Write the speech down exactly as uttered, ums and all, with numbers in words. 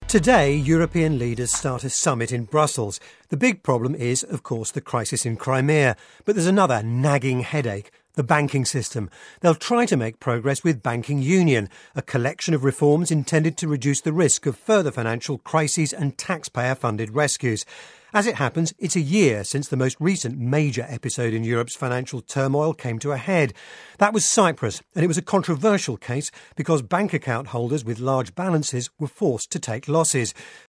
Today, European leaders start a summit in Brussels. The big problem is, of course, the crisis in Crimea. But there's another nagging headache, the banking system. They'll try to make progress with Banking Union, a collection of reforms intended to reduce the risk of further financial crises and taxpayer-funded rescues. As it happens, it's a year since the most recent major episode in Europe's financial turmoil came to a head. That was Cyprus, and it was a controversial case because bank account holders with large balances were forced to take losses.